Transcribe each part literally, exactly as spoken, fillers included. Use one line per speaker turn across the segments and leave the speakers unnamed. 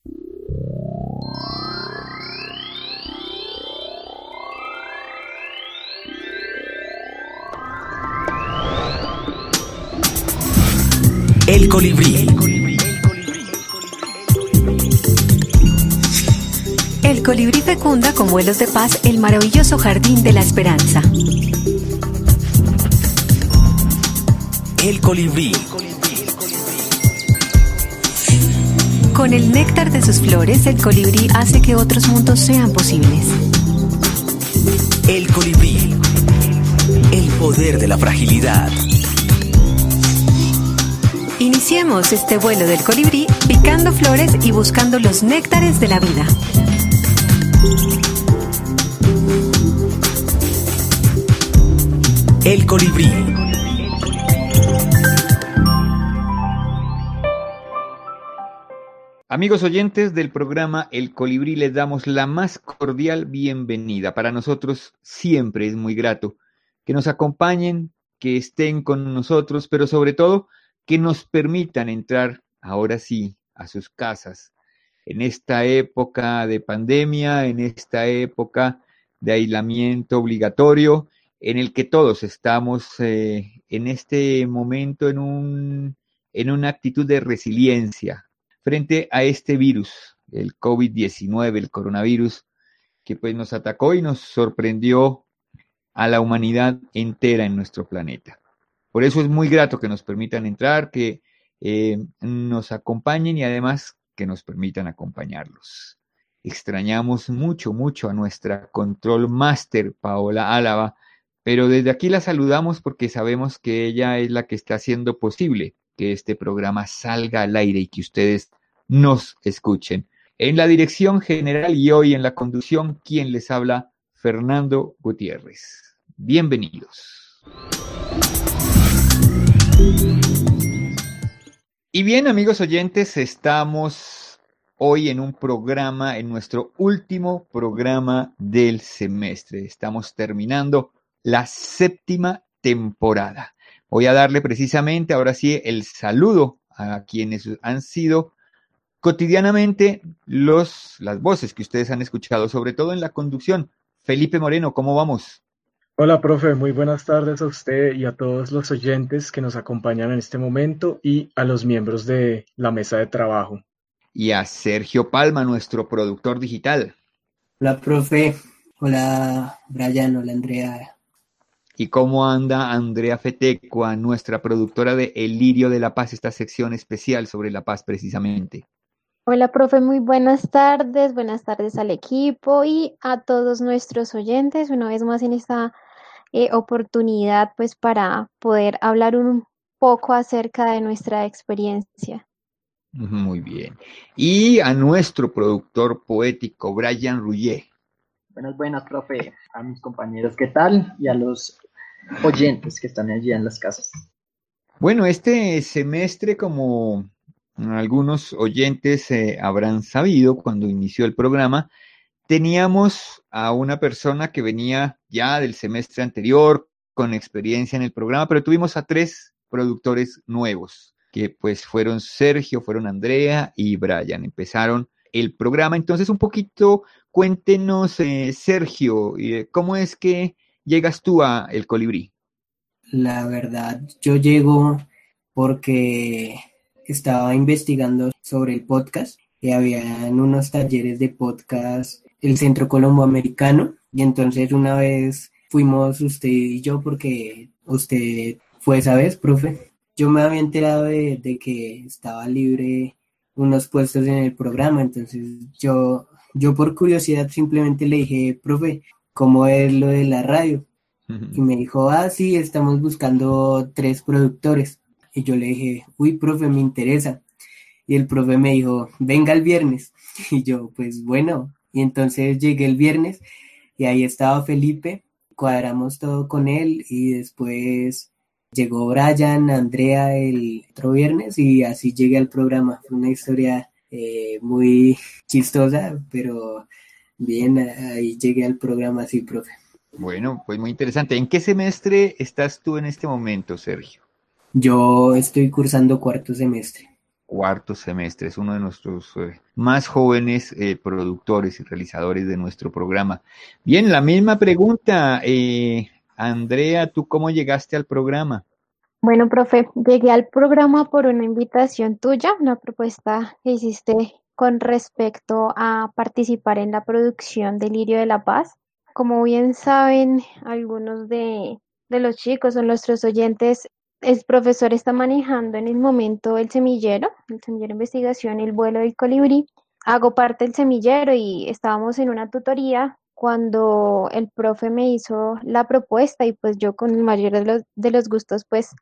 El colibrí.
El colibrí fecunda con vuelos de paz el maravilloso jardín de la esperanza.
El colibrí.
Con el néctar de sus flores, el colibrí hace que otros mundos sean posibles.
El colibrí. El poder de la fragilidad.
Iniciemos este vuelo del colibrí picando flores y buscando los néctares de la vida.
El colibrí.
Amigos oyentes del programa El Colibrí, les damos la más cordial bienvenida. Para nosotros siempre es muy grato que nos acompañen, que estén con nosotros, pero sobre todo que nos permitan entrar ahora sí a sus casas. En esta época de pandemia, en esta época de aislamiento obligatorio, en el que todos estamos eh, en este momento en, un, en una actitud de resiliencia frente a este virus, el COVID diecinueve, el coronavirus, que pues nos atacó y nos sorprendió a la humanidad entera en nuestro planeta. Por eso es muy grato que nos permitan entrar, que eh, nos acompañen y además que nos permitan acompañarlos. Extrañamos mucho, mucho a nuestra control master, Paola Álava, pero desde aquí la saludamos porque sabemos que ella es la que está haciendo posible que este programa salga al aire y que ustedes nos escuchen. En la dirección general y hoy en la conducción, quien les habla, Fernando Gutiérrez. Bienvenidos. Y bien, amigos oyentes, estamos hoy en un programa, en nuestro último programa del semestre. Estamos terminando la séptima temporada. Voy a darle precisamente ahora sí el saludo a quienes han sido cotidianamente los, las voces que ustedes han escuchado, sobre todo en la conducción. Felipe Moreno, ¿cómo vamos?
Hola, profe, muy buenas tardes a usted y a todos los oyentes que nos acompañan en este momento y a los miembros de la mesa de trabajo.
Y a Sergio Palma, nuestro productor digital.
Hola, profe. Hola, Brian. Hola, Andrea.
¿Y cómo anda Andrea Fetecua, nuestra productora de El Lirio de la Paz, esta sección especial sobre la paz precisamente?
Hola, profe, muy buenas tardes. Buenas tardes al equipo y a todos nuestros oyentes. Una vez más en esta eh, oportunidad, pues, para poder hablar un poco acerca de nuestra experiencia.
Muy bien. Y a nuestro productor poético, Brian Rouillet.
Buenas, buenas, profe. A mis compañeros, ¿qué tal? Y a los oyentes que están allí en las casas.
Bueno, este semestre, como algunos oyentes eh, habrán sabido cuando inició el programa, teníamos a una persona que venía ya del semestre anterior con experiencia en el programa, pero tuvimos a tres productores nuevos, que pues fueron Sergio, fueron Andrea y Brian. Empezaron el programa. Entonces, un poquito, cuéntenos, eh, Sergio, eh, ¿cómo es que llegas tú a El Colibrí?
La verdad, yo llego porque estaba investigando sobre el podcast y habían unos talleres de podcast, el Centro Colomboamericano, y entonces una vez fuimos usted y yo porque usted fue esa vez, profe. Yo me había enterado de, de que estaba libre unos puestos en el programa, entonces yo, yo por curiosidad simplemente le dije, profe, ¿cómo es lo de la radio? Y me dijo, ah, sí, estamos buscando tres productores. Y yo le dije, uy, profe, me interesa. Y el profe me dijo, venga el viernes. Y yo, pues bueno. Y entonces llegué el viernes y ahí estaba Felipe, cuadramos todo con él y después llegó Brian, Andrea el otro viernes y así llegué al programa. Fue una historia eh, muy chistosa, pero bien, ahí llegué al programa, sí, profe.
Bueno, pues muy interesante. ¿En qué semestre estás tú en este momento, Sergio?
Yo estoy cursando cuarto semestre.
cuarto semestre. Es uno de nuestros eh, más jóvenes eh, productores y realizadores de nuestro programa. Bien, la misma pregunta, eh, Andrea, ¿tú cómo llegaste al programa?
Bueno, profe, llegué al programa por una invitación tuya, una propuesta que hiciste con respecto a participar en la producción de Lirio de la Paz. Como bien saben algunos de, de los chicos o nuestros oyentes, el profesor está manejando en el momento el semillero, el semillero de investigación, el vuelo del colibrí. Hago parte del semillero y estábamos en una tutoría cuando el profe me hizo la propuesta y pues yo con el mayor de los, de los gustos pues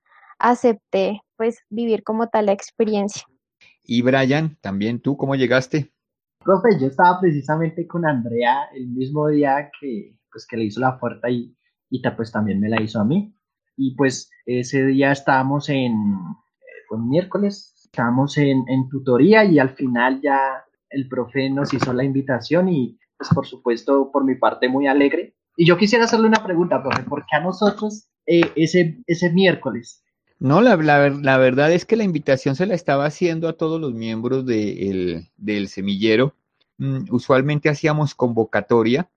acepté pues vivir como tal la experiencia.
Y Brian, también tú, ¿cómo llegaste?
Profe, yo estaba precisamente con Andrea el mismo día que, pues, que le hizo la oferta y, y ta- pues también me la hizo a mí. Y pues ese día estábamos en, eh, fue un miércoles, estábamos en, en tutoría y al final ya el profe nos hizo la invitación y pues por supuesto por mi parte muy alegre. Y yo quisiera hacerle una pregunta, profe, ¿por qué a nosotros eh, ese, ese miércoles?
No, la, la ver- la verdad es que la invitación se la estaba haciendo a todos los miembros de el- del semillero. Mm, usualmente hacíamos convocatoria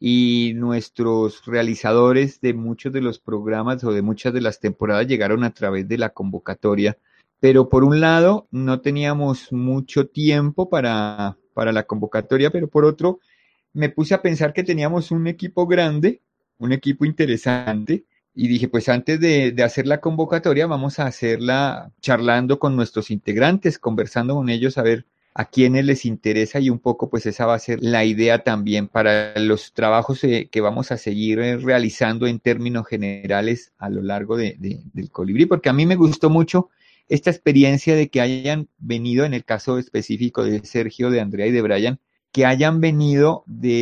y nuestros realizadores de muchos de los programas o de muchas de las temporadas llegaron a través de la convocatoria. Pero por un lado, no teníamos mucho tiempo para, para la convocatoria, pero por otro, me puse a pensar que teníamos un equipo grande, un equipo interesante, y dije, pues antes de, de hacer la convocatoria, vamos a hacerla charlando con nuestros integrantes, conversando con ellos, a ver a quiénes les interesa y un poco, pues esa va a ser la idea también para los trabajos eh, que vamos a seguir eh, realizando en términos generales a lo largo de, de, del colibrí, porque a mí me gustó mucho esta experiencia de que hayan venido, en el caso específico de Sergio, de Andrea y de Brian, que hayan venido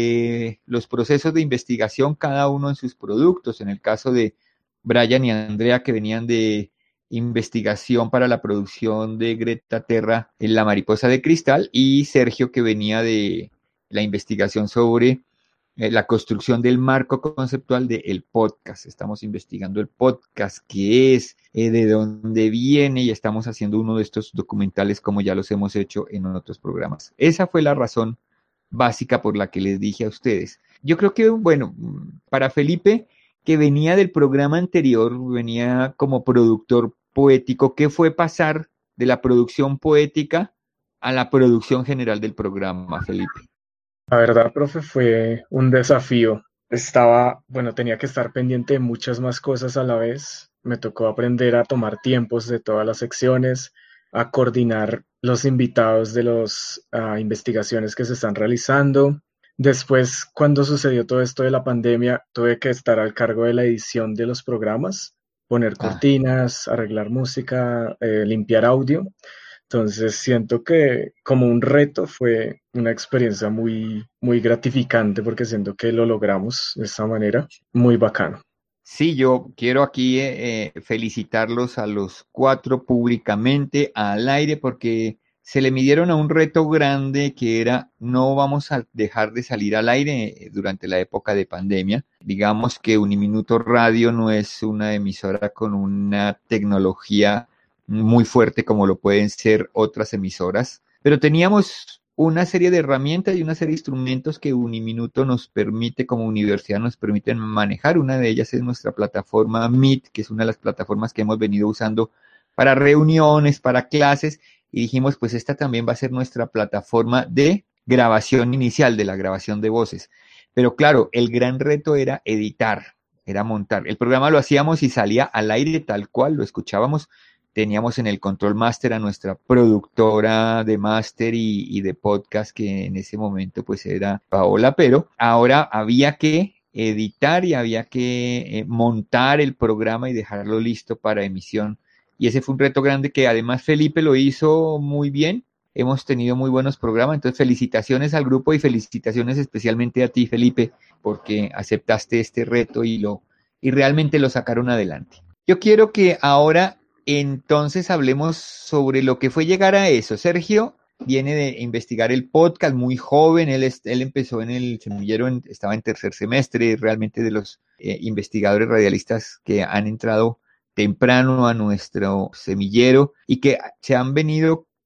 de los procesos de investigación cada uno en sus productos. En el caso de Brian y Andrea, que venían de investigación para la producción de Greta Terra en La Mariposa de Cristal, y Sergio, que venía de la investigación sobre eh, la construcción del marco conceptual del podcast. Estamos investigando el podcast, qué es, eh, de dónde viene, y estamos haciendo uno de estos documentales como ya los hemos hecho en otros programas. Esa fue la razón básica por la que les dije a ustedes. Yo creo que, bueno, para Felipe, que venía del programa anterior, venía como productor poético, ¿qué fue pasar de la producción poética a la producción general del programa, Felipe?
La verdad, profe, fue un desafío. Estaba, bueno, tenía que estar pendiente de muchas más cosas a la vez. Me tocó aprender a tomar tiempos de todas las secciones, a coordinar los invitados de las investigaciones que se están realizando. Después, cuando sucedió todo esto de la pandemia, tuve que estar al cargo de la edición de los programas, poner
Ah,
cortinas, arreglar música, eh, limpiar audio. Entonces siento que como un reto fue una experiencia muy, muy gratificante porque siento que lo logramos de esta manera. Muy bacano.
sí, yo quiero aquí eh, eh, felicitarlos a los cuatro públicamente al aire porque se le midieron a un reto grande que era no vamos a dejar de salir al aire eh, durante la época de pandemia. Digamos que Uniminuto Radio no es una emisora con una tecnología muy fuerte como lo pueden ser otras emisoras, pero teníamos una serie de herramientas y una serie de instrumentos que Uniminuto nos permite, como universidad, nos permiten manejar. Una de ellas es nuestra plataforma Meet, que es una de las plataformas que hemos venido usando para reuniones, para clases, y dijimos, pues esta también va a ser nuestra plataforma de grabación inicial, de la grabación de voces. Pero claro, el gran reto era editar, era montar. El programa lo hacíamos y salía al aire tal cual, lo escuchábamos. Teníamos en el control master a nuestra productora de máster y, y de podcast, que en ese momento pues era Paola, pero ahora había que editar y había que eh, montar el programa y dejarlo listo para emisión. Y ese fue un reto grande que además Felipe lo hizo muy bien. Hemos tenido muy buenos programas, entonces felicitaciones al grupo y felicitaciones especialmente a ti, Felipe, porque aceptaste este reto y lo y realmente lo sacaron adelante. Yo quiero que ahora entonces hablemos sobre lo que fue llegar a eso. Sergio viene de investigar el podcast muy joven, él, es, él empezó en el semillero, en, estaba en tercer semestre, realmente de los eh, investigadores radialistas que han entrado temprano a nuestro semillero y que se han venido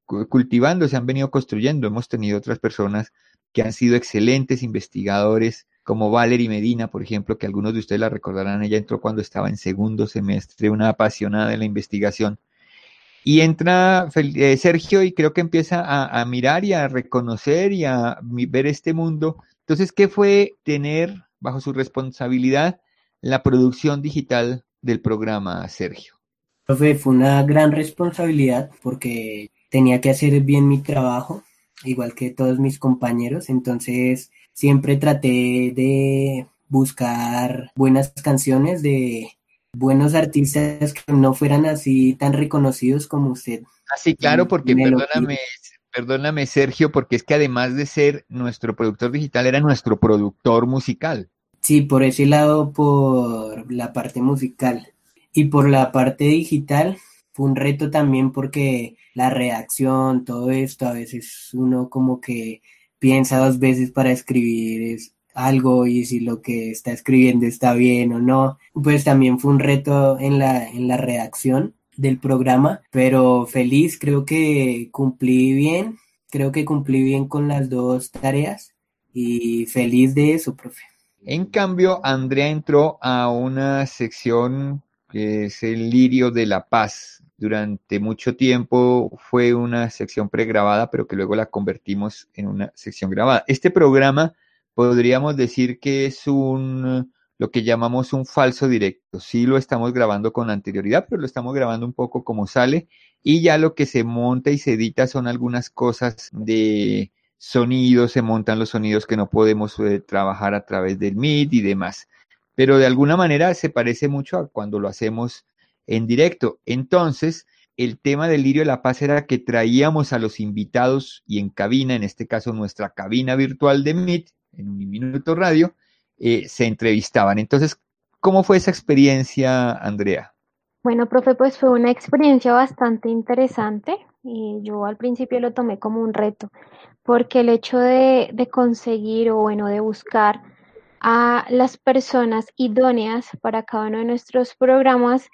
cultivando, se han venido construyendo. Hemos tenido otras personas que han sido excelentes investigadores, como Valerie Medina, por ejemplo, que algunos de ustedes la recordarán. Ella entró cuando estaba en segundo semestre, una apasionada de la investigación. Y entra eh, Sergio y creo que empieza a, a mirar y a reconocer y a ver este mundo. Entonces, ¿qué fue tener bajo su responsabilidad la producción digital del programa, Sergio?
Profe, fue una gran responsabilidad porque tenía que hacer bien mi trabajo, igual que todos mis compañeros, entonces siempre traté de buscar buenas canciones de buenos artistas que no fueran así tan reconocidos como usted.
Ah, sí, claro, porque
Me lo
perdóname,
pido.
perdóname, Sergio, porque es que además de ser nuestro productor digital, era nuestro productor musical.
Sí, por ese lado, por la parte musical. Y por la parte digital, fue un reto también porque la redacción, todo esto, a veces uno como que piensa dos veces para escribir es algo y si lo que está escribiendo está bien o no. Pues también fue un reto en la, en la redacción del programa, pero feliz, creo que cumplí bien, creo que cumplí bien con las dos tareas y feliz de eso, profe.
En cambio, Andrea entró a una sección que es el Lirio de la Paz. Durante mucho tiempo fue una sección pregrabada, pero que luego la convertimos en una sección grabada. Este programa podríamos decir que es un, lo que llamamos un falso directo. Sí lo estamos grabando con anterioridad, pero lo estamos grabando un poco como sale, y ya lo que se monta y se edita son algunas cosas de sonidos, se montan los sonidos que no podemos eh, trabajar a través del Meet y demás. Pero de alguna manera se parece mucho a cuando lo hacemos en directo. Entonces, el tema del Lirio de la Paz era que traíamos a los invitados y en cabina, en este caso nuestra cabina virtual de Meet, en Un Minuto Radio, eh, se entrevistaban. Entonces, ¿cómo fue esa experiencia, Andrea?
Bueno, profe, pues fue una experiencia bastante interesante y yo al principio lo tomé como un reto, porque el hecho de, de conseguir o bueno, de buscar a las personas idóneas para cada uno de nuestros programas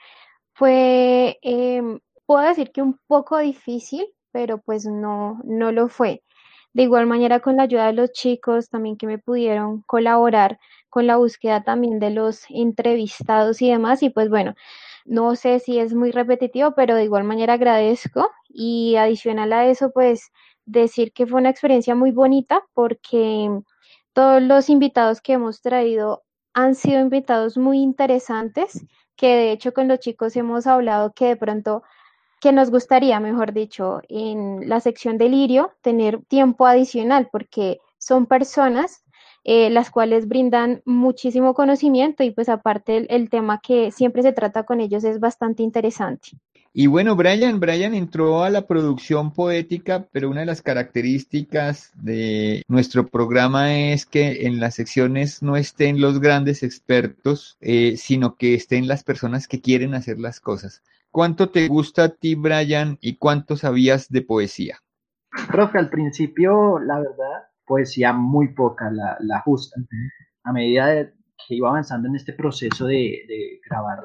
fue, eh, puedo decir que un poco difícil, pero pues no, no lo fue. De igual manera, con la ayuda de los chicos también que me pudieron colaborar con la búsqueda también de los entrevistados y demás, y pues bueno, no sé si es muy repetitivo, pero de igual manera agradezco y adicional a eso, pues decir que fue una experiencia muy bonita porque todos los invitados que hemos traído han sido invitados muy interesantes, que de hecho con los chicos hemos hablado que de pronto, que nos gustaría, mejor dicho, en la sección de Lirio, tener tiempo adicional, porque son personas eh, las cuales brindan muchísimo conocimiento y pues aparte el, el tema que siempre se trata con ellos es bastante interesante.
Y bueno, Brian, Brian entró a la producción poética, pero una de las características de nuestro programa es que en las secciones no estén los grandes expertos, eh, sino que estén las personas que quieren hacer las cosas. ¿Cuánto te gusta a ti, Brian, y cuánto sabías de poesía?
Profe, al principio, la verdad, poesía muy poca, la, la justa. A medida de que iba avanzando en este proceso de, de grabar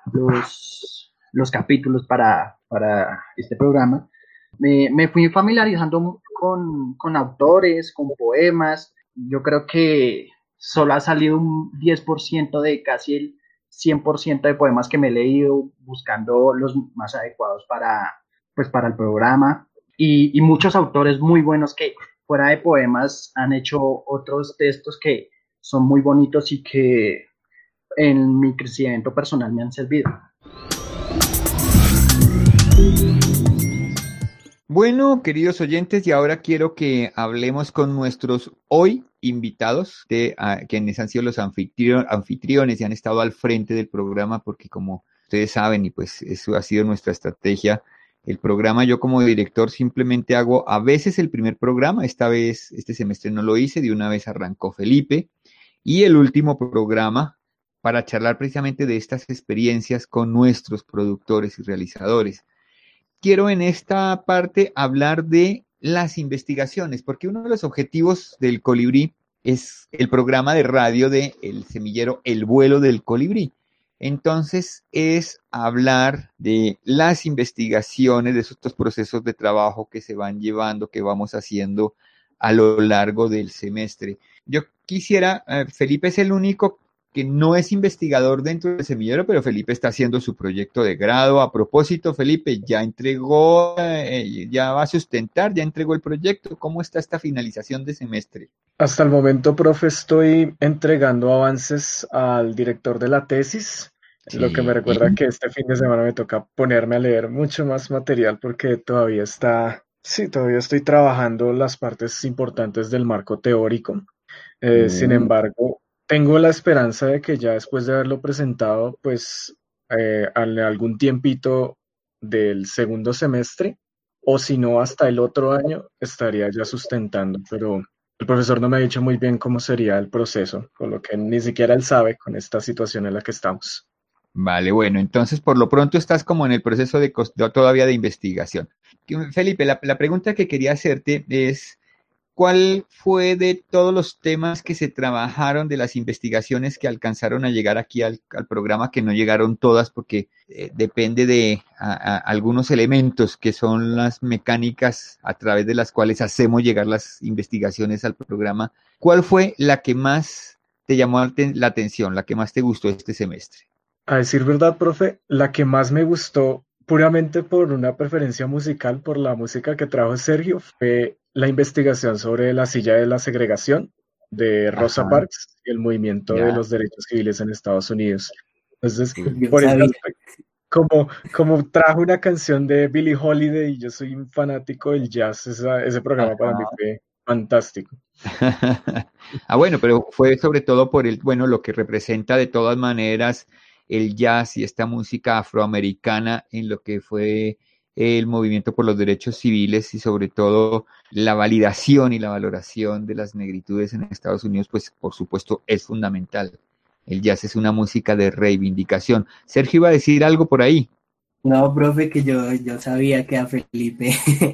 los, los capítulos para, para este programa, me, me fui familiarizando con, con autores, con poemas. Yo creo que solo ha salido un diez por ciento de casi el cien por ciento de poemas que me he leído, buscando los más adecuados para, pues, para el programa. Y, y muchos autores muy buenos que fuera de poemas han hecho otros textos que son muy bonitos y que en mi crecimiento personal me han servido.
Bueno, queridos oyentes, y ahora quiero que hablemos con nuestros hoy invitados, de, a, quienes han sido los anfitrión, anfitriones y han estado al frente del programa, porque como ustedes saben, y pues eso ha sido nuestra estrategia, el programa yo como director simplemente hago a veces el primer programa, esta vez, este semestre no lo hice, de una vez arrancó Felipe, y el último programa para charlar precisamente de estas experiencias con nuestros productores y realizadores. Quiero en esta parte hablar de las investigaciones, porque uno de los objetivos del Colibrí es el programa de radio de El Semillero, El Vuelo del Colibrí. Entonces es hablar de las investigaciones, de estos procesos de trabajo que se van llevando, que vamos haciendo a lo largo del semestre. Yo quisiera, eh, Felipe es el único que no es investigador dentro del semillero, pero Felipe está haciendo su proyecto de grado. A propósito, Felipe, ya entregó, eh, ya va a sustentar, ya entregó el proyecto. ¿Cómo está esta finalización de semestre?
Hasta el momento, profe, estoy entregando avances al director de la tesis,
Sí.
lo que me recuerda que este fin de semana me toca ponerme a leer mucho más material porque todavía está, sí, todavía estoy trabajando las partes importantes del marco teórico. Eh, sin embargo, tengo la esperanza de que ya después de haberlo presentado, pues eh, al- algún tiempito del segundo semestre, o si no, hasta el otro año, estaría ya sustentando, pero el profesor no me ha dicho muy bien cómo sería el proceso, con lo que ni siquiera él sabe con esta situación en la que estamos.
Vale, bueno, entonces por lo pronto estás como en el proceso de, cos- de- todavía de investigación. Que- Felipe, la, la pregunta que quería hacerte es, ¿cuál fue de todos los temas que se trabajaron, de las investigaciones que alcanzaron a llegar aquí al, al programa, que no llegaron todas porque eh, depende de a- a- algunos elementos que son las mecánicas a través de las cuales hacemos llegar las investigaciones al programa? ¿Cuál fue la que más te llamó la aten- la atención, la que más te gustó este semestre?
A decir verdad, profe, la que más me gustó, puramente por una preferencia musical, por la música que trajo Sergio, fue la investigación sobre la silla de la segregación de Rosa
Ajá,
Parks y el movimiento de
ya.
los derechos civiles en Estados Unidos. Entonces,
Sí.
Yo
por ese
sabía.
aspecto, como, como trajo una canción de Billie Holiday y yo soy un fanático del jazz, esa- ese programa para mí
Ajá.
fue fantástico.
Ah, bueno, pero fue sobre todo por el, bueno, lo que representa de todas maneras el jazz y esta música afroamericana en lo que fue el movimiento por los derechos civiles y sobre todo la validación y la valoración de las negritudes en Estados Unidos, pues por supuesto es fundamental. El jazz es una música de reivindicación. Sergio iba a decir algo por ahí.
No, profe, que yo, yo sabía que a Felipe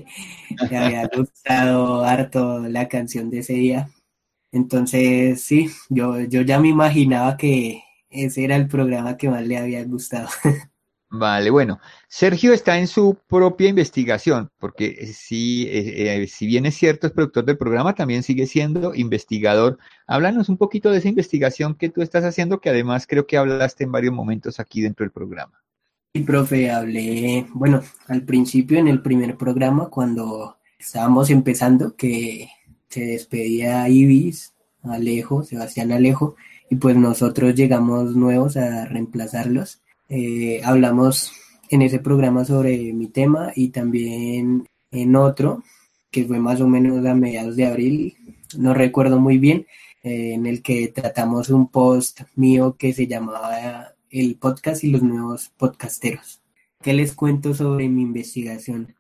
le había gustado harto la canción de ese día. Entonces, sí, yo, yo ya me imaginaba que ese era el programa que más le había gustado.
Vale, bueno, Sergio está en su propia investigación, porque eh, sí, eh, eh, si bien es cierto, es productor del programa, también sigue siendo investigador. Háblanos un poquito de esa investigación que tú estás haciendo, que además creo que hablaste en varios momentos aquí dentro del programa.
Y profe, hablé, bueno, al principio en el primer programa, cuando estábamos empezando, que se despedía Ibis, Alejo, Sebastián Alejo, y pues nosotros llegamos nuevos a reemplazarlos. Eh, hablamos en ese programa sobre mi tema y también en otro, que fue más o menos a mediados de abril, no recuerdo muy bien, eh, en el que tratamos un post mío que se llamaba El podcast y los nuevos podcasteros. ¿Qué les cuento sobre mi investigación?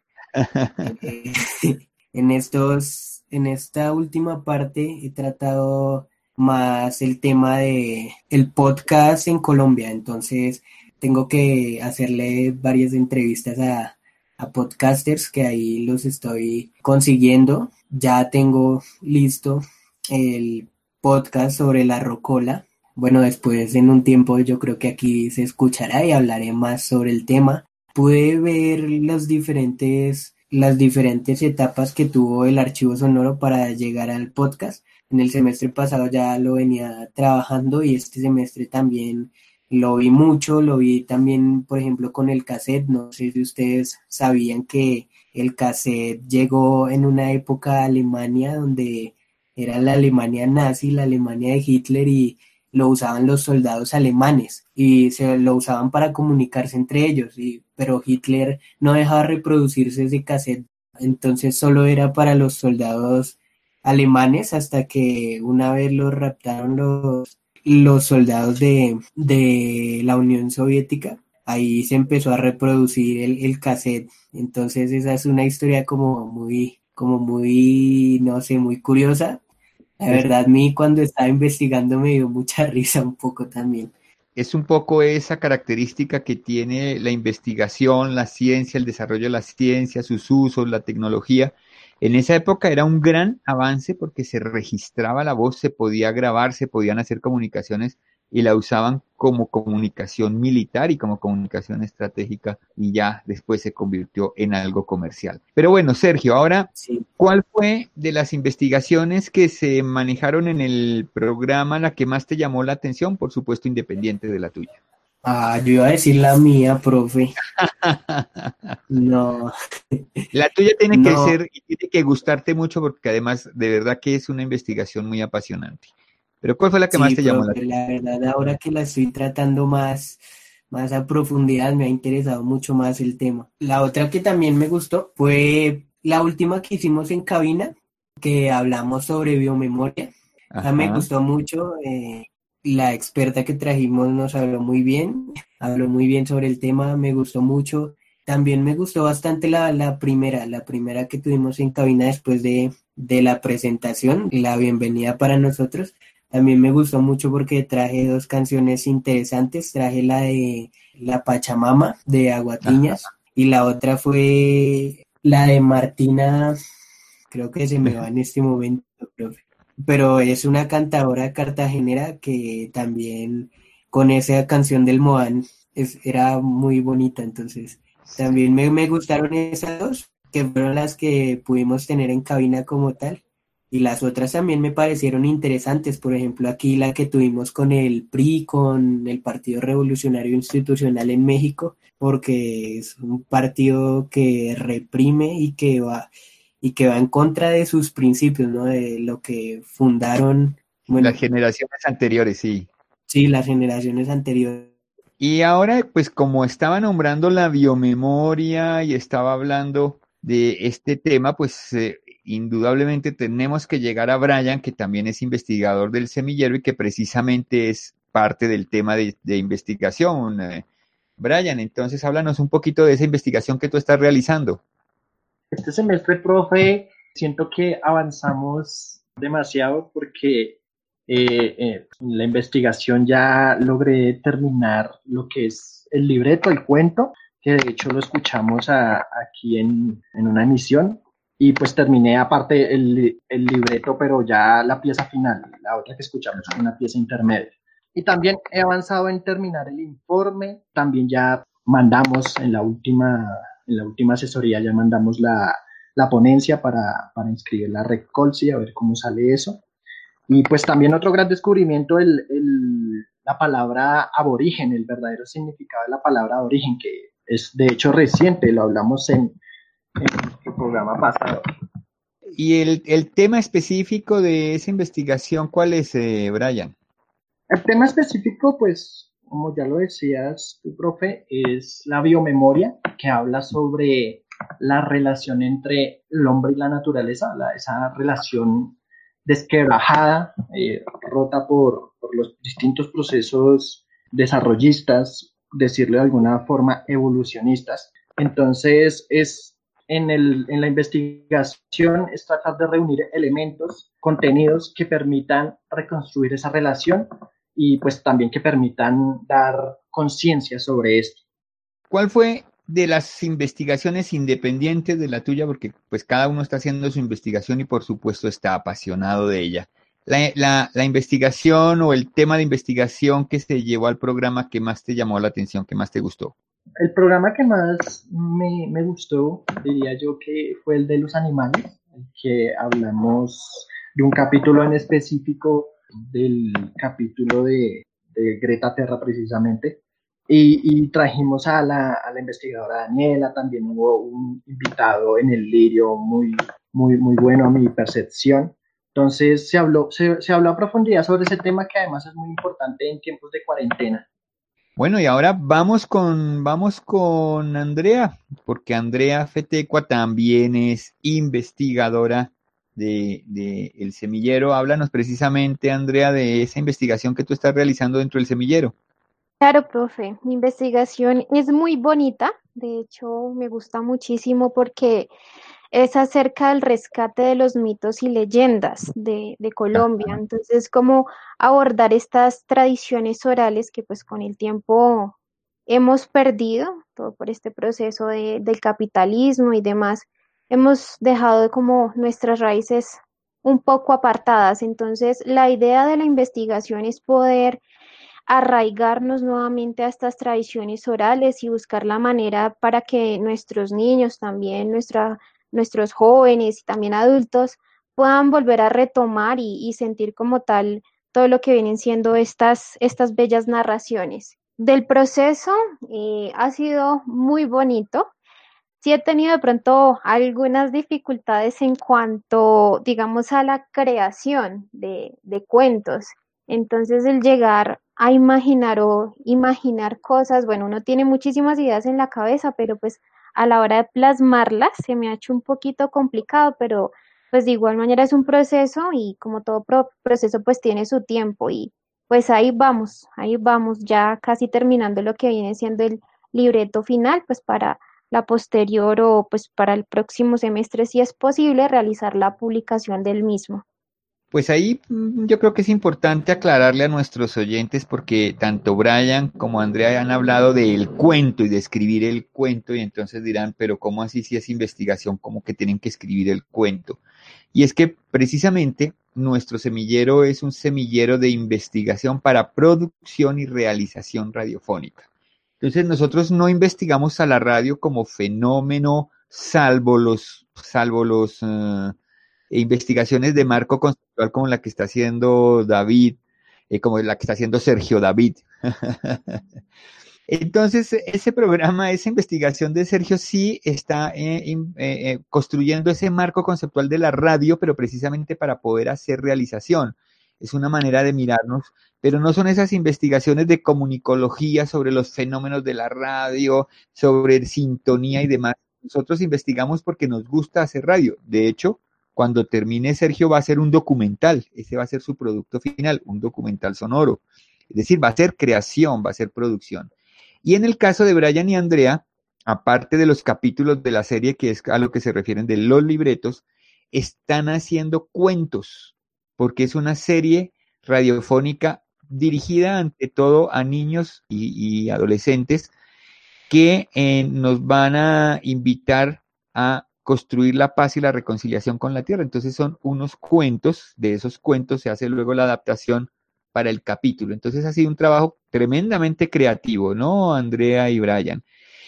Eh, en estos, en esta última parte he tratado más el tema de el podcast en Colombia, entonces tengo que hacerle varias entrevistas a, a podcasters que ahí los estoy consiguiendo. Ya tengo listo el podcast sobre la rocola. Bueno, después en un tiempo yo creo que aquí se escuchará y hablaré más sobre el tema. Pude ver los diferentes, las diferentes etapas que tuvo el archivo sonoro para llegar al podcast. En el semestre pasado ya lo venía trabajando y este semestre también lo vi mucho, lo vi también, por ejemplo, con el cassette. No sé si ustedes sabían que el cassette llegó en una época a Alemania donde era la Alemania nazi, la Alemania de Hitler y lo usaban los soldados alemanes y se lo usaban para comunicarse entre ellos, y, pero Hitler no dejaba reproducirse ese cassette, entonces solo era para los soldados alemanes hasta que una vez lo raptaron los, los soldados de, de la Unión Soviética, ahí se empezó a reproducir el, el cassette, entonces esa es una historia como muy, como muy, no sé, muy curiosa. La
Es,
verdad, a mí cuando estaba investigando me dio mucha risa un poco también.
es un poco esa característica que tiene la investigación, la ciencia, el desarrollo de la ciencia, sus usos, la tecnología. En esa época era un gran avance porque se registraba la voz, se podía grabar, se podían hacer comunicaciones y la usaban como comunicación militar y como comunicación estratégica y ya después se convirtió en algo comercial. Pero bueno, Sergio, ahora,
Sí.
¿cuál fue de las investigaciones que se manejaron en el programa la que más te llamó la atención? Por supuesto, independiente de la tuya.
Ah, yo iba a decir la mía, profe. No,
La tuya tiene que
no,
ser y tiene que gustarte mucho porque además de verdad que es una investigación muy apasionante. Pero ¿cuál fue la que más
sí,
te llamó la
profe,
atención?
la verdad, ahora que la estoy tratando más, más a profundidad, me ha interesado mucho más el tema. La otra que también me gustó fue la última que hicimos en cabina, que hablamos sobre biomemoria. O sea, me
Ajá.
gustó mucho. Eh, la experta que trajimos nos habló muy bien, habló muy bien sobre el tema, me gustó mucho. También me gustó bastante la, la primera, la primera que tuvimos en cabina después de, de la presentación, la bienvenida para nosotros. También me gustó mucho porque traje dos canciones interesantes. Traje la de La Pachamama de
Ajá.
Aguatiñas y la otra fue la de Martina, creo que se me va en este momento, profe. Pero es una cantadora cartagenera que también con esa canción del Moan es, era muy bonita. Entonces también me, me gustaron esas dos, que fueron las que pudimos tener en cabina como tal. Y las otras también me parecieron interesantes. Por ejemplo, aquí la que tuvimos con el P R I, con el Partido Revolucionario Institucional en México, porque es un partido que reprime y que va y que va en contra de sus principios, ¿no? De lo que fundaron,
Las
bueno,
generaciones anteriores, sí.
sí, las generaciones anteriores.
Y ahora, pues como estaba nombrando la biomemoria y estaba hablando de este tema, pues eh, indudablemente tenemos que llegar a Brian, que también es investigador del semillero y que precisamente es parte del tema de, de investigación. Eh, Brian, entonces háblanos un poquito de esa investigación que tú estás realizando.
Este semestre, profe, siento que avanzamos demasiado porque eh, eh, en la investigación ya logré terminar lo que es el libreto, el cuento, que de hecho lo escuchamos a- aquí en, en una emisión. Y pues terminé aparte el, el libreto, pero ya la pieza final, la otra que escuchamos, fue una pieza intermedia. Y también he avanzado en terminar el informe, también ya mandamos en la última, en la última asesoría, ya mandamos la, la ponencia para, para inscribir la Red Colsi, a ver cómo sale eso. Y pues también otro gran descubrimiento, el, el, la palabra aborigen, el verdadero significado de la palabra aborigen, que es de hecho reciente, lo hablamos en, en nuestro programa pasado.
Y el, el tema específico de esa investigación, ¿cuál es, eh, Brian?
El tema específico, pues, como ya lo decías tu profe, es la biomemoria, que habla sobre la relación entre el hombre y la naturaleza, la, esa relación desquebrajada, eh, rota por, por los distintos procesos desarrollistas, decirlo de alguna forma, evolucionistas. Entonces, es en, el, en la investigación es tratar de reunir elementos, contenidos que permitan reconstruir esa relación y pues también que permitan dar conciencia sobre esto.
¿Cuál fue de las investigaciones independientes de la tuya? Porque pues cada uno está haciendo su investigación y por supuesto está apasionado de ella. La, la, la investigación o el tema de investigación que se llevó al programa que más te llamó la atención, que más te gustó.
El programa que más me, me gustó, diría yo que fue el de los animales, el que hablamos de un capítulo en específico, del capítulo de, de Greta Terra precisamente, y, y trajimos a la, a la investigadora Daniela, también hubo un invitado en el Lirio muy, muy, muy bueno a mi percepción. Entonces se habló, se, se habló a profundidad sobre ese tema que además es muy importante en tiempos de cuarentena.
Bueno, y ahora vamos con, vamos con Andrea, porque Andrea Fetecua también es investigadora de, de El Semillero. Háblanos precisamente, Andrea, de esa investigación que tú estás realizando dentro del semillero.
Claro, profe, mi investigación es muy bonita, de hecho me gusta muchísimo porque es acerca del rescate de los mitos y leyendas de, de Colombia. Entonces, cómo abordar estas tradiciones orales que pues con el tiempo hemos perdido, todo por este proceso de- del capitalismo y demás, hemos dejado como nuestras raíces un poco apartadas. Entonces, la idea de la investigación es poder arraigarnos nuevamente a estas tradiciones orales y buscar la manera para que nuestros niños también, nuestra, nuestros jóvenes y también adultos puedan volver a retomar y, y sentir como tal todo lo que vienen siendo estas, estas bellas narraciones. Del proceso eh, ha sido muy bonito. Sí he tenido de pronto algunas dificultades en cuanto, digamos, a la creación de, de cuentos. Entonces, el llegar a imaginar o imaginar cosas, bueno, uno tiene muchísimas ideas en la cabeza, pero pues a la hora de plasmarlas se me ha hecho un poquito complicado, pero pues de igual manera es un proceso y como todo pro- proceso pues tiene su tiempo y pues ahí vamos, ahí vamos ya casi terminando lo que viene siendo el libreto final, pues para la posterior o pues para el próximo semestre, si es posible, realizar la publicación del mismo.
Pues ahí mm, yo creo que es importante aclararle a nuestros oyentes porque tanto Brian como Andrea han hablado del cuento y de escribir el cuento y entonces dirán, pero ¿cómo así si es investigación? ¿Cómo que tienen que escribir el cuento? Y es que precisamente nuestro semillero es un semillero de investigación para producción y realización radiofónica. Entonces nosotros no investigamos a la radio como fenómeno, salvo los, salvo los uh, investigaciones de marco conceptual como la que está haciendo David, eh, como la que está haciendo Sergio David. Entonces, ese programa, esa investigación de Sergio sí está eh, eh, eh, construyendo ese marco conceptual de la radio, pero precisamente para poder hacer realización. Es una manera de mirarnos, pero no son esas investigaciones de comunicología sobre los fenómenos de la radio, sobre sintonía y demás. Nosotros investigamos porque nos gusta hacer radio. De hecho, cuando termine Sergio va a ser un documental. Ese va a ser su producto final, un documental sonoro. Es decir, va a ser creación, va a ser producción. Y en el caso de Brian y Andrea, aparte de los capítulos de la serie, que es a lo que se refieren de los libretos, están haciendo cuentos, porque es una serie radiofónica dirigida ante todo a niños y, y adolescentes que eh, nos van a invitar a construir la paz y la reconciliación con la tierra. Entonces son unos cuentos, de esos cuentos se hace luego la adaptación para el capítulo. Entonces ha sido un trabajo tremendamente creativo, ¿no, Andrea y Brian?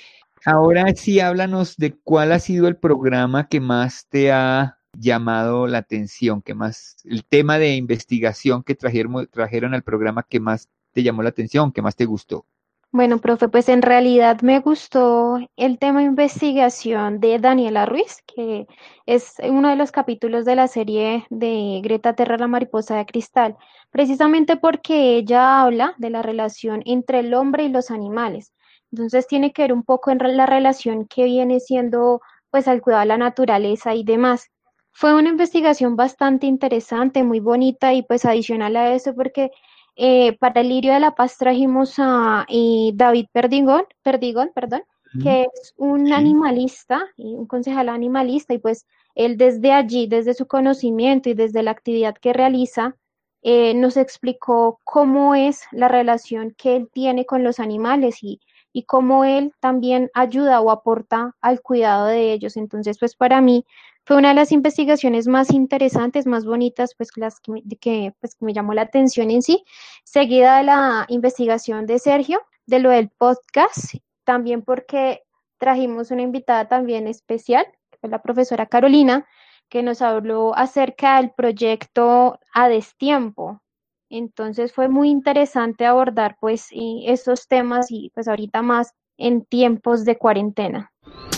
Ahora sí, háblanos de cuál ha sido el programa que más te ha llamado la atención, que más, el tema de investigación que trajeron, trajeron al programa que más te llamó la atención, que más te gustó.
Bueno, profe, pues en realidad me gustó el tema de investigación de Daniela Ruiz, que es uno de los capítulos de la serie de Greta Terra, la mariposa de cristal, precisamente porque ella habla de la relación entre el hombre y los animales. Entonces tiene que ver un poco en la relación que viene siendo pues al cuidado de la naturaleza y demás. Fue una investigación bastante interesante, muy bonita y pues adicional a eso porque eh, para el Lirio de la Paz trajimos a eh, David Perdigón, Perdigón, perdón, que es un
Sí.
animalista, y un concejal animalista, y pues él desde allí, desde su conocimiento y desde la actividad que realiza, eh, nos explicó cómo es la relación que él tiene con los animales y, y cómo él también ayuda o aporta al cuidado de ellos. Entonces, pues para mí fue una de las investigaciones más interesantes, más bonitas, pues las que, me- que, pues, que me llamó la atención en sí, seguida de la investigación de Sergio, de lo del podcast, también porque trajimos una invitada también especial, que fue la profesora Carolina, que nos habló acerca del proyecto A Destiempo. Entonces fue muy interesante abordar pues y estos temas y pues ahorita más en tiempos de cuarentena.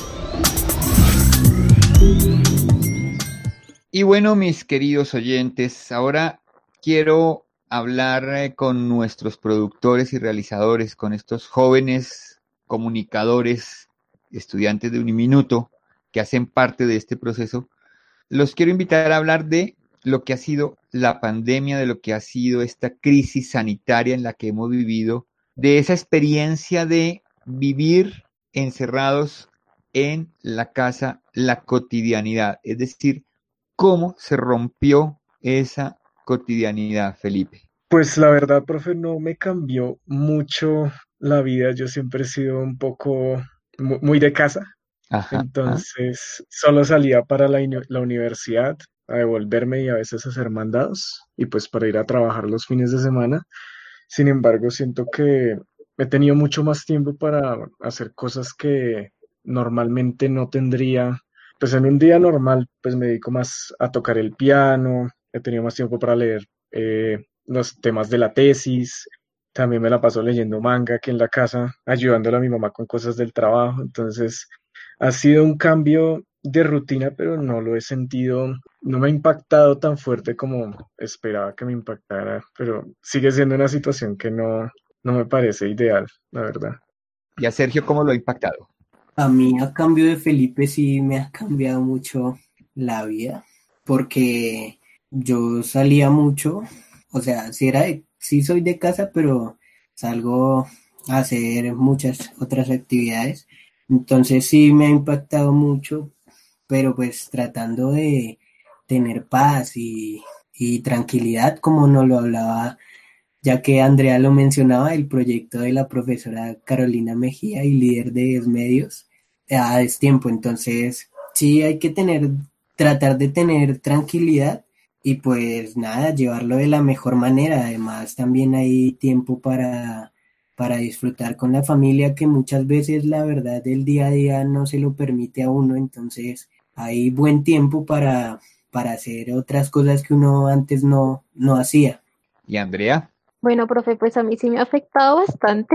Y bueno, mis queridos oyentes, ahora quiero hablar eh, con nuestros productores y realizadores, con estos jóvenes comunicadores, estudiantes de Uniminuto, que hacen parte de este proceso. Los quiero invitar a hablar de lo que ha sido la pandemia, de lo que ha sido esta crisis sanitaria en la que hemos vivido, de esa experiencia de vivir encerrados en la casa, la cotidianidad, es decir, cómo se rompió esa cotidianidad, Felipe.
Pues la verdad, profe, no me cambió mucho la vida. Yo siempre he sido un poco mu- muy de casa.
Ajá, ajá.
Entonces, solo salía para la, uni- la universidad a devolverme y a veces a hacer mandados y pues para ir a trabajar los fines de semana. Sin embargo, siento que he tenido mucho más tiempo para hacer cosas que normalmente no tendría. Pues en un día normal, pues me dedico más a tocar el piano, he tenido más tiempo para leer eh, los temas de la tesis, también me la paso leyendo manga aquí en la casa, ayudándole a mi mamá con cosas del trabajo. Entonces, ha sido un cambio de rutina, pero no lo he sentido, no me ha impactado tan fuerte como esperaba que me impactara, pero sigue siendo una situación que no, no me parece ideal, la verdad.
¿Y a Sergio cómo lo ha impactado?
A mí, a cambio de Felipe, sí me ha cambiado mucho la vida, porque yo salía mucho, o sea, sí era de- sí soy de casa, pero salgo a hacer muchas otras actividades. Entonces sí me ha impactado mucho, pero pues tratando de tener paz y, y tranquilidad, como nos lo hablaba, ya que Andrea lo mencionaba, el proyecto de la profesora Carolina Mejía y líder de Esmedios a destiempo. Entonces, sí hay que tener, tratar de tener tranquilidad y pues nada, llevarlo de la mejor manera. Además, también hay tiempo para, para disfrutar con la familia, que muchas veces la verdad el día a día no se lo permite a uno. Entonces, hay buen tiempo para, para hacer otras cosas que uno antes no, no hacía.
¿Y Andrea?
Bueno, profe, pues a mí sí me ha afectado bastante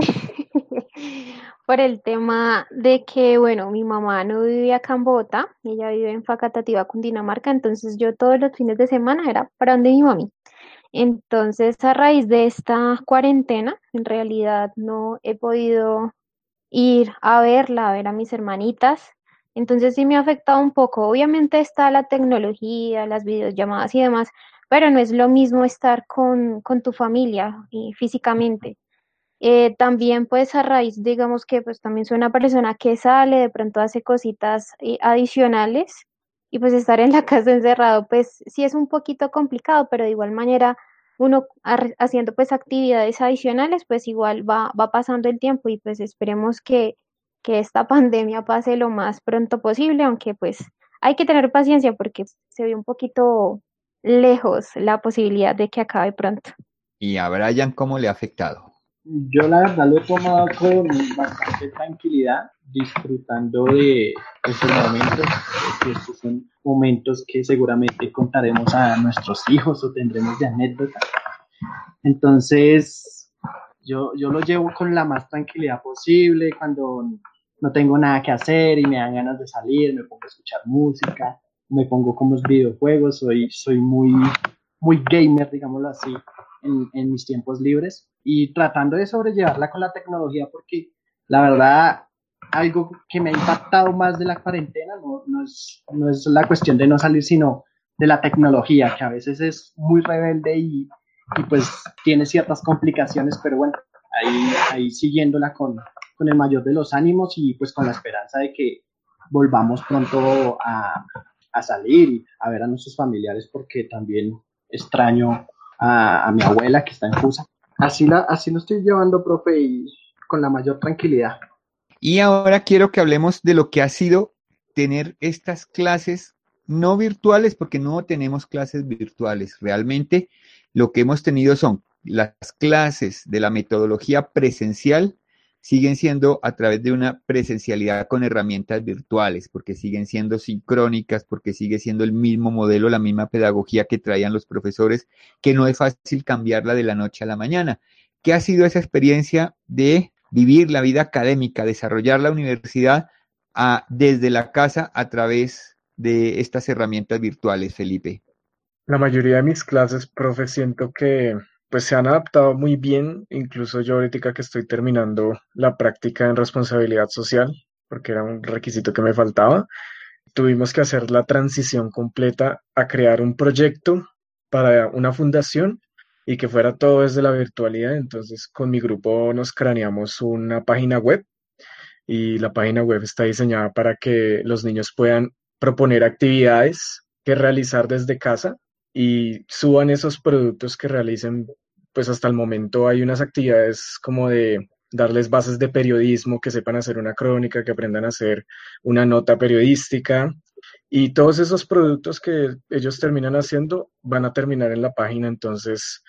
por el tema de que, bueno, mi mamá no vive acá en Bogotá, ella vive en Facatativá, Cundinamarca, entonces yo todos los fines de semana era para donde mi mami. Entonces, a raíz de esta cuarentena, en realidad no he podido ir a verla, a ver a mis hermanitas. Entonces sí me ha afectado un poco. Obviamente está la tecnología, las videollamadas y demás, pero no es lo mismo estar con, con tu familia y físicamente. Eh, también pues a raíz, digamos que pues también soy una persona que sale, de pronto hace cositas eh, adicionales y pues estar en la casa encerrado pues sí es un poquito complicado, pero de igual manera uno ar- haciendo pues actividades adicionales pues igual va, va pasando el tiempo y pues esperemos que, que esta pandemia pase lo más pronto posible, aunque pues hay que tener paciencia porque se ve un poquito lejos la posibilidad de que acabe pronto.
¿Y a Brian cómo le ha afectado?
Yo la verdad lo he tomado con bastante tranquilidad, disfrutando de estos momentos, que estos son momentos que seguramente contaremos a nuestros hijos o tendremos de anécdota. Entonces, yo, yo lo llevo con la más tranquilidad posible. Cuando no tengo nada que hacer y me dan ganas de salir, me pongo a escuchar música, me pongo con los videojuegos, soy, soy muy, muy gamer, digámoslo así, en, en mis tiempos libres y tratando de sobrellevarla con la tecnología, porque la verdad, algo que me ha impactado más de la cuarentena no, no, es, no es la cuestión de no salir, sino de la tecnología, que a veces es muy rebelde y, y pues tiene ciertas complicaciones, pero bueno, ahí, ahí siguiéndola con, con el mayor de los ánimos y pues con la esperanza de que volvamos pronto a, a salir y a ver a nuestros familiares, porque también extraño a, a mi abuela que está en Fusa. Así, la, así lo estoy llevando, profe, y con la mayor tranquilidad.
Y ahora quiero que hablemos de lo que ha sido tener estas clases no virtuales, porque no tenemos clases virtuales. Realmente lo que hemos tenido son las clases de la metodología presencial, siguen siendo a través de una presencialidad con herramientas virtuales, porque siguen siendo sincrónicas, porque sigue siendo el mismo modelo, la misma pedagogía que traían los profesores, que no es fácil cambiarla de la noche a la mañana. ¿Qué ha sido esa experiencia de vivir la vida académica, desarrollar la universidad a, desde la casa a través de estas herramientas virtuales, Felipe?
La mayoría de mis clases, profe, siento que pues se han adaptado muy bien, incluso yo ahorita que estoy terminando la práctica en responsabilidad social, porque era un requisito que me faltaba, tuvimos que hacer la transición completa a crear un proyecto para una fundación y que fuera todo desde la virtualidad. Entonces, con mi grupo nos craneamos una página web y la página web está diseñada para que los niños puedan proponer actividades que realizar desde casa y suban esos productos que realicen. Pues hasta el momento hay unas actividades como de darles bases de periodismo, que sepan hacer una crónica, que aprendan a hacer una nota periodística, y todos esos productos que ellos terminan haciendo van a terminar en la página. Entonces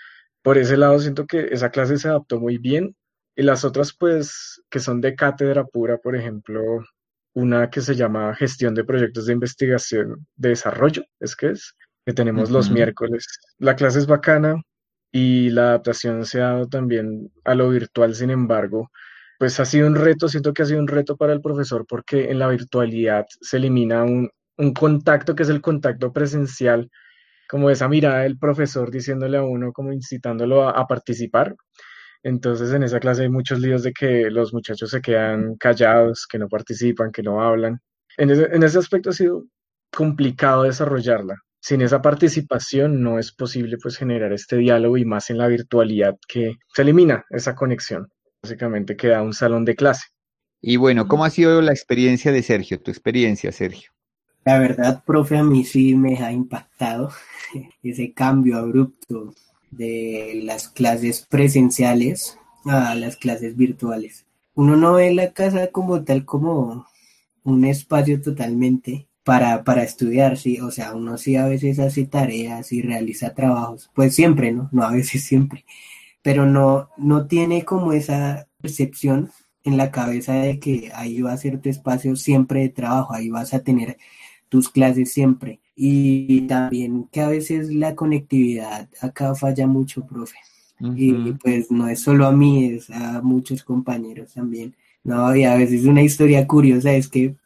Por ese lado siento que esa clase se adaptó muy bien y las otras pues que son de cátedra pura, por ejemplo, una que se llama Gestión de Proyectos de Investigación de Desarrollo, es que es, que tenemos los
Ujú.
miércoles. La clase es bacana y la adaptación se ha dado también a lo virtual, sin embargo, pues ha sido un reto, siento que ha sido un reto para el profesor porque en la virtualidad se elimina un, un contacto que es el contacto presencial, como esa mirada del profesor diciéndole a uno, como incitándolo a, a participar. Entonces en esa clase hay muchos líos de que los muchachos se quedan callados, que no participan, que no hablan. En ese, en ese aspecto ha sido complicado desarrollarla. Sin esa participación no es posible pues generar este diálogo y más en la virtualidad que se elimina esa conexión. Básicamente queda un salón de clase.
Y bueno, ¿cómo ha sido la experiencia de Sergio? Tu experiencia, Sergio.
La verdad, profe, a mí sí me ha impactado ese cambio abrupto de las clases presenciales a las clases virtuales. Uno no ve la casa como tal como un espacio totalmente para, para estudiar, sí, o sea, uno sí a veces hace tareas y realiza trabajos, pues siempre, ¿no? No a veces siempre, pero no, no tiene como esa percepción en la cabeza de que ahí va a ser tu espacio siempre de trabajo, ahí vas a tener tus clases siempre. Y también que a veces la conectividad acá falla mucho, profe. Y
Ujú.
pues no es solo a mí, es a muchos compañeros también. No, y a veces una historia curiosa es que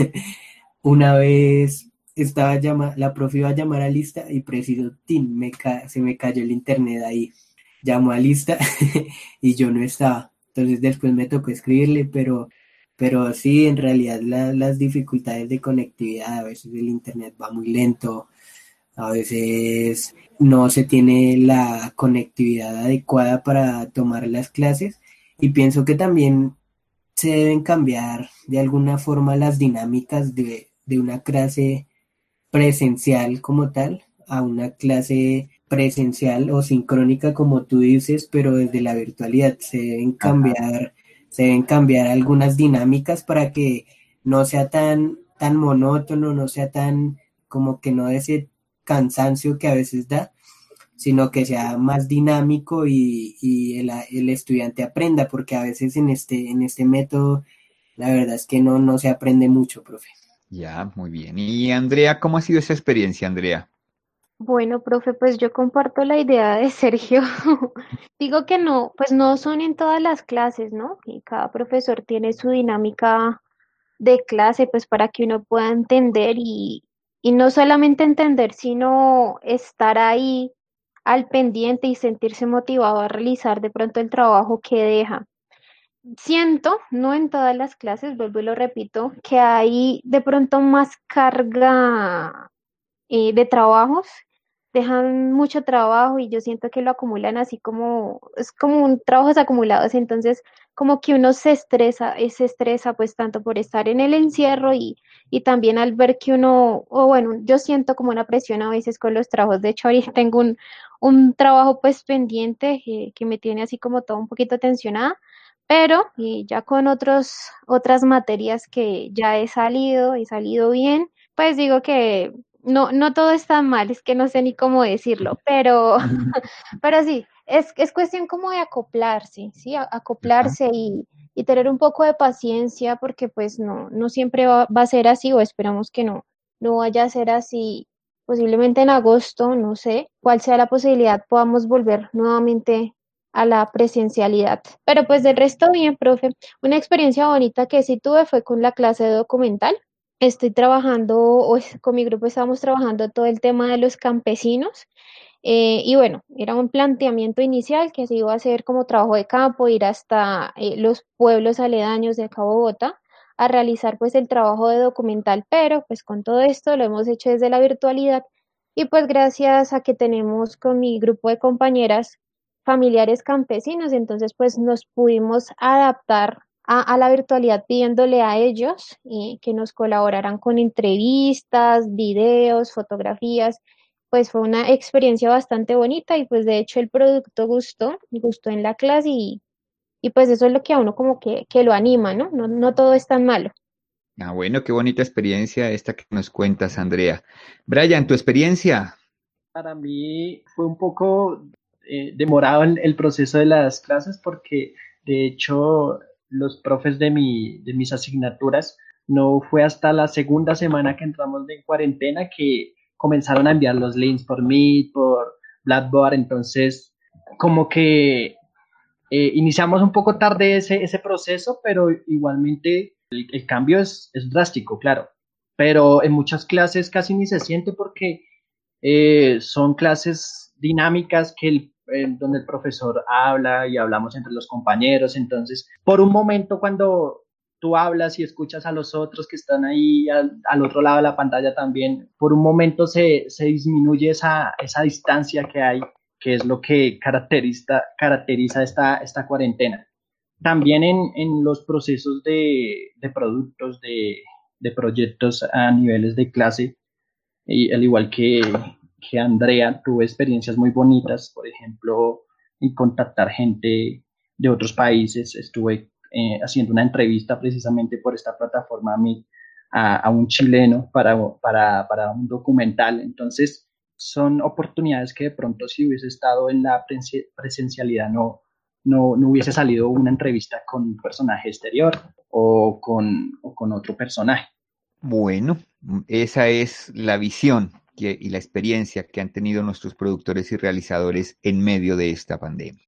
una vez estaba llama, la profe iba a llamar a lista y preciso, tin, me ca se me cayó el internet ahí. Llamó a lista y yo no estaba. Entonces después me tocó escribirle, pero, pero sí, en realidad la, las dificultades de conectividad, a veces el internet va muy lento, a veces no se tiene la conectividad adecuada para tomar las clases y pienso que también se deben cambiar de alguna forma las dinámicas de, de una clase presencial como tal a una clase presencial o sincrónica como tú dices, pero desde la virtualidad se deben
Ajá.
cambiar, se deben cambiar algunas dinámicas para que no sea tan, tan monótono, no sea tan como que no ese cansancio que a veces da, sino que sea más dinámico y, y el, el, estudiante aprenda, porque a veces en este, en este método la verdad es que no, no se aprende mucho, profe.
Ya, muy bien. Y Andrea, ¿cómo ha sido esa experiencia, Andrea?
Bueno, profe, pues yo comparto la idea de Sergio. Digo que no, pues no son en todas las clases, ¿no? Y cada profesor tiene su dinámica de clase, pues para que uno pueda entender y, y no solamente entender, sino estar ahí al pendiente y sentirse motivado a realizar de pronto el trabajo que deja. Siento, no en todas las clases, vuelvo y lo repito, que hay de pronto más carga eh, de trabajos, dejan mucho trabajo y yo siento que lo acumulan así como, es como un trabajos acumulados, entonces como que uno se estresa, eh, se estresa pues tanto por estar en el encierro y, y también al ver que uno, o bueno, yo siento como una presión a veces con los trabajos, de hecho ahorita tengo un, un trabajo pues pendiente eh, que me tiene así como todo un poquito tensionada. Pero y ya con otros, otras materias que ya he salido, he salido bien, pues digo que no, no todo está mal, es que no sé ni cómo decirlo, pero, pero sí, es, es cuestión como de acoplarse, ¿sí? A-
Ajá.
Acoplarse y, y tener un poco de paciencia, porque pues no, no siempre va, va a ser así, o esperamos que no, no vaya a ser así. Posiblemente en agosto, no sé cuál sea la posibilidad, podamos volver nuevamente a la presencialidad. Pero pues del resto bien, profe. Una experiencia bonita que sí tuve fue con la clase de documental. Estoy trabajando, o es- con mi grupo estamos trabajando todo el tema de los campesinos. Eh, y bueno, era un planteamiento inicial que se iba a hacer como trabajo de campo, ir hasta eh, los pueblos aledaños de acá a Bogotá a realizar pues el trabajo de documental, pero pues con todo esto lo hemos hecho desde la virtualidad y pues gracias a que tenemos con mi grupo de compañeras familiares campesinos, entonces pues nos pudimos adaptar a, a la virtualidad pidiéndole a ellos eh, que nos colaboraran con entrevistas, videos, fotografías. Pues fue una experiencia bastante bonita y pues de hecho el producto gustó, gustó en la clase y, y pues eso es lo que a uno como que, que lo anima, ¿no? No, no todo es tan malo.
Ah, bueno, qué bonita experiencia esta que nos cuentas, Andrea. Brian, tu experiencia.
Para mí fue un poco eh, demorado el, el proceso de las clases porque de hecho los profes de, mi, de mis asignaturas no fue hasta la segunda semana que entramos de cuarentena que comenzaron a enviar los links por Meet, por Blackboard, entonces como que eh, iniciamos un poco tarde ese, ese proceso, pero igualmente el, el cambio es, es drástico, claro, pero en muchas clases casi ni se siente porque eh, son clases dinámicas que el, eh, donde el profesor habla y hablamos entre los compañeros, entonces por un momento cuando tú hablas y escuchas a los otros que están ahí al, al otro lado de la pantalla también, por un momento se, se disminuye esa, esa distancia que hay, que es lo que caracteriza, caracteriza esta, esta cuarentena. También en, en los procesos de, de productos, de, de proyectos a niveles de clase, y al igual que, que Andrea, tuve experiencias muy bonitas, por ejemplo, en contactar gente de otros países. Estuve eh, haciendo una entrevista precisamente por esta plataforma a, a un chileno para, para, para un documental. Entonces, son oportunidades que de pronto si hubiese estado en la presencialidad no, no, no hubiese salido una entrevista con un personaje exterior o con, o con otro personaje.
Bueno, esa es la visión que, y la experiencia que han tenido nuestros productores y realizadores en medio de esta pandemia.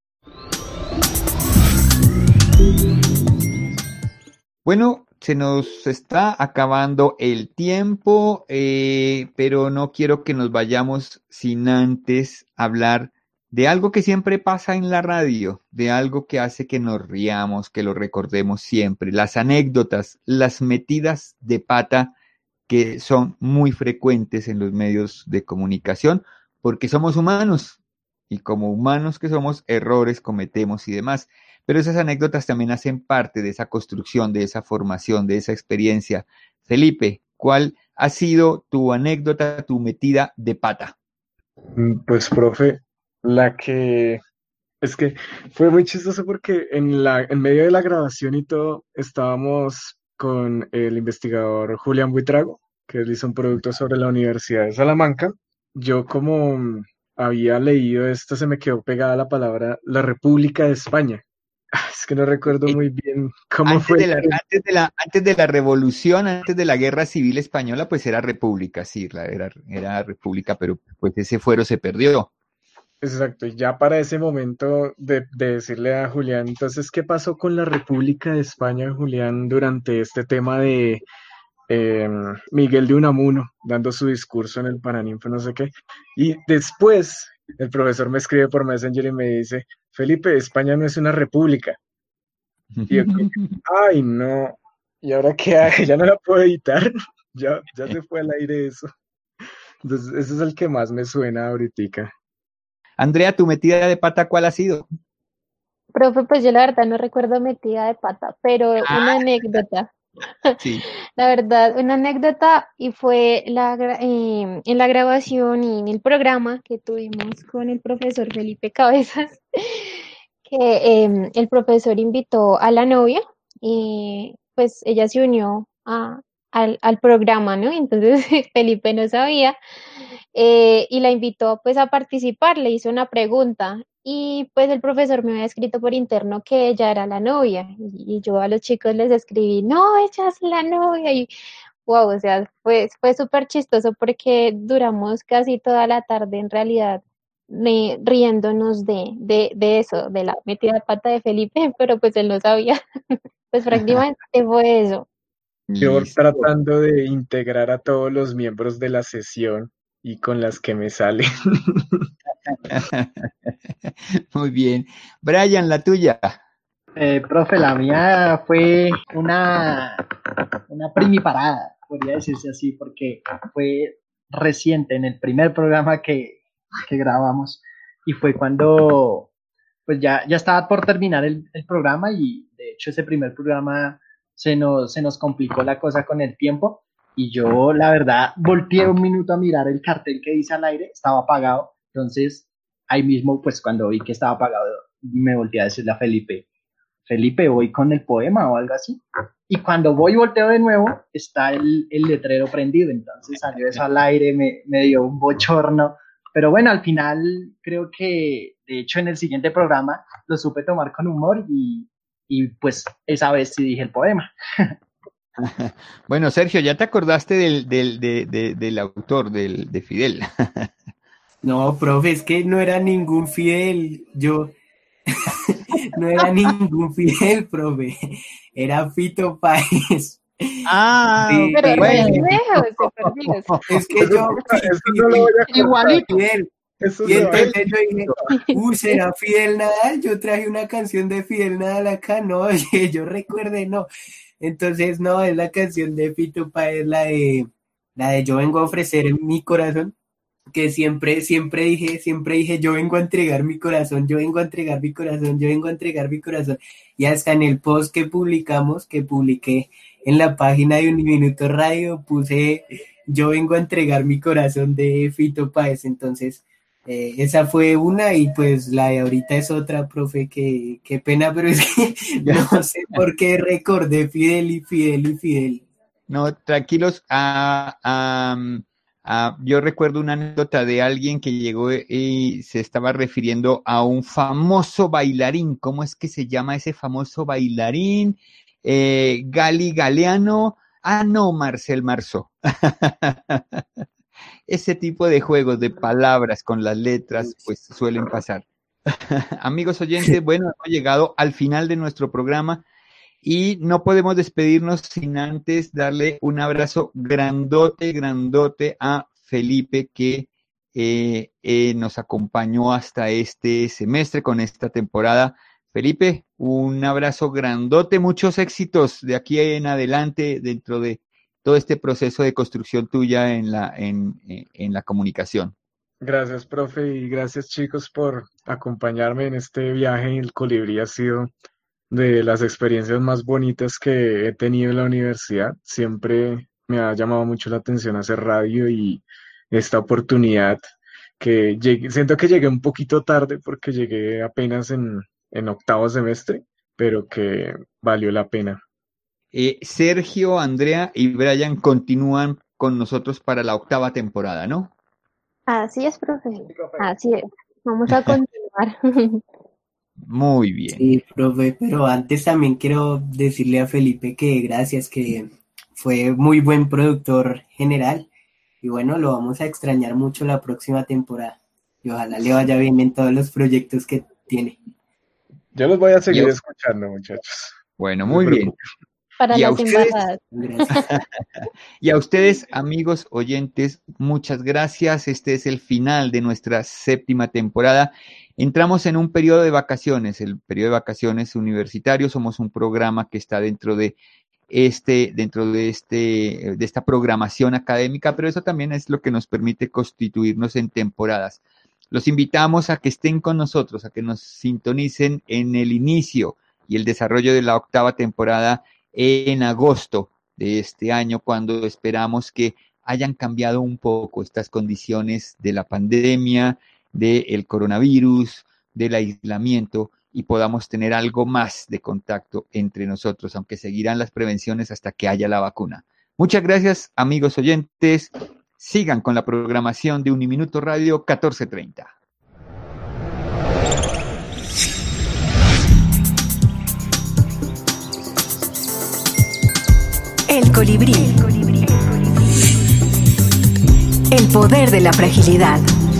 Bueno, se nos está acabando el tiempo, eh, pero no quiero que nos vayamos sin antes hablar de algo que siempre pasa en la radio, de algo que hace que nos riamos, que lo recordemos siempre, las anécdotas, las metidas de pata que son muy frecuentes en los medios de comunicación, porque somos humanos, y como humanos que somos, errores cometemos y demás. Pero esas anécdotas también hacen parte de esa construcción, de esa formación, de esa experiencia. Felipe, ¿cuál ha sido tu anécdota, tu metida de pata?
Pues, profe, la que es que fue muy chistoso porque en la, en medio de la grabación y todo, estábamos con el investigador Julián Buitrago, que él hizo un producto sobre la Universidad de Salamanca. Yo como había leído esto, se me quedó pegada la palabra la República de España. Es que no recuerdo muy bien cómo
antes
fue.
De la, antes, de la, antes de la revolución, antes de la guerra civil española, pues era república, sí, era, era república, pero pues ese fuero se perdió.
Exacto, y ya para ese momento de, de decirle a Julián, entonces, ¿qué pasó con la República de España, Julián, durante este tema de eh, Miguel de Unamuno, dando su discurso en el Paraninfo, no sé qué? Y después el profesor me escribe por Messenger y me dice, Felipe, España no es una república. Y yo, ay, no, ¿y ahora qué hago? Ya no la puedo editar, ya, ya se fue al aire eso. Entonces, ese es el que más me suena ahorita.
Andrea, ¿tu metida de pata cuál ha sido?
Profe, pues yo la verdad no recuerdo metida de pata, pero
Ah,
una anécdota.
Sí.
La verdad, una anécdota y fue la, gra- eh, en la grabación y en el programa que tuvimos con el profesor Felipe Cabezas, que eh, el profesor invitó a la novia y pues ella se unió a, al, al programa, ¿no? Entonces Felipe no sabía eh, y la invitó pues a participar, le hizo una pregunta y pues el profesor me había escrito por interno que ella era la novia y, y yo a los chicos les escribí, no, ella es la novia y wow, o sea, fue, fue súper chistoso porque duramos casi toda la tarde en realidad me, riéndonos de, de, de eso, de la metida de pata de Felipe, pero pues él no sabía, pues prácticamente fue eso.
Yo
Listo.
tratando de integrar a todos los miembros de la sesión y con las que me sale.
Muy bien. Brian, la tuya.
Eh, profe, la mía fue una, una primiparada, podría decirse así, porque fue reciente en el primer programa que, que grabamos y fue cuando pues ya, ya estaba por terminar el, el programa y de hecho ese primer programa se nos, se nos complicó la cosa con el tiempo y yo la verdad volteé un minuto a mirar el cartel que dice al aire, estaba apagado, entonces ahí mismo pues cuando vi que estaba apagado me volteé a decirle a Felipe, Felipe, voy con el poema o algo así. Y cuando voy y volteo de nuevo, está el, el letrero prendido. Entonces salió eso al aire, me, me dio un bochorno pero bueno, al final creo que, de hecho, en el siguiente programa lo supe tomar con humor y, y pues esa vez sí dije el poema.
Bueno, Sergio, ¿ya te acordaste del, del, de, de, del autor, del, de Fidel?
No, profe, es que no era ningún Fidel, yo no era ningún Fidel, profe, era Fito Páez.
Ah,
Sí,
Pero
bueno.
pendejo, se perdió.
Es que yo,
Eso no lo voy a contar.
Igualito.
Fidel,
Eso
y
no va a-
entonces yo dije, uh, ¿será Fidel Nadal? Yo traje una canción de Fidel Nadal acá, no, oye, yo recuerde, no. Entonces, no, es la canción de Fito Páez, la de, la de Yo vengo a ofrecer mi corazón, que siempre, siempre dije, siempre dije, yo vengo a entregar mi corazón, yo vengo a entregar mi corazón, yo vengo a entregar mi corazón. Y hasta en el post que publicamos, que publiqué en la página de Uniminuto Radio, puse, yo vengo a entregar mi corazón de Fito Páez. Entonces, eh, esa fue una, y pues la de ahorita es otra, profe, que qué pena, pero es que no sé por qué recordé Fidel y Fidel y Fidel.
No, tranquilos. Ah, ah, ah, yo recuerdo una anécdota de alguien que llegó y se estaba refiriendo a un famoso bailarín. ¿Cómo es que se llama ese famoso bailarín? Eh, Gali Galeano. Ah, no, Marcel Marceau. Ese tipo de juegos de palabras con las letras, pues suelen pasar. Amigos oyentes, bueno, hemos llegado al final de nuestro programa. Y no podemos despedirnos sin antes darle un abrazo grandote, grandote a Felipe, que eh, eh, nos acompañó hasta este semestre con esta temporada. Felipe, un abrazo grandote, muchos éxitos de aquí en adelante dentro de todo este proceso de construcción tuya en la, en, en la comunicación.
Gracias, profe, y gracias, chicos, por acompañarme en este viaje. El Colibrí ha sido de las experiencias más bonitas que he tenido en la universidad. Siempre me ha llamado mucho la atención hacer radio, y esta oportunidad que llegué, siento que llegué un poquito tarde porque llegué apenas en, en octavo semestre, pero que valió la pena.
Eh, Sergio, Andrea y Brian continúan con nosotros para la octava temporada, ¿no?
Así es, profe. Así es. Vamos a continuar.
Muy bien.
Sí, profe, pero antes también quiero decirle a Felipe que gracias, que fue muy buen productor general, y bueno, lo vamos a extrañar mucho la próxima temporada, y ojalá le vaya bien en todos los proyectos que tiene.
Yo los voy a seguir
Yo-
escuchando, muchachos.
Bueno,
No
muy
se
bien.
preocupen.
Para
¿Y a
las
ustedes?
embajadas.
Gracias.
Y a ustedes, amigos oyentes, muchas gracias. Este es el final de nuestra séptima temporada. Entramos en un periodo de vacaciones, el periodo de vacaciones universitario. Somos un programa que está dentro de este, dentro de este, de esta programación académica, pero eso también es lo que nos permite constituirnos en temporadas. Los invitamos a que estén con nosotros, a que nos sintonicen en el inicio y el desarrollo de la octava temporada en agosto de este año, cuando esperamos que hayan cambiado un poco estas condiciones de la pandemia, del coronavirus, del aislamiento, y podamos tener algo más de contacto entre nosotros, aunque seguirán las prevenciones hasta que haya la vacuna. Muchas gracias, amigos oyentes. Sigan con la programación de Uniminuto Radio catorce treinta.
El colibrí. El poder de la fragilidad.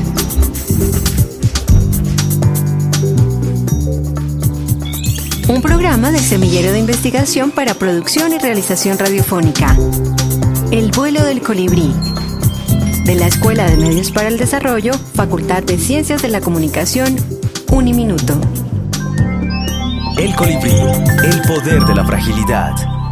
Un programa del Semillero de Investigación para Producción y Realización Radiofónica. El vuelo del colibrí. De la Escuela de Medios para el Desarrollo, Facultad de Ciencias de la Comunicación, Uniminuto.
El colibrí, el poder de la fragilidad.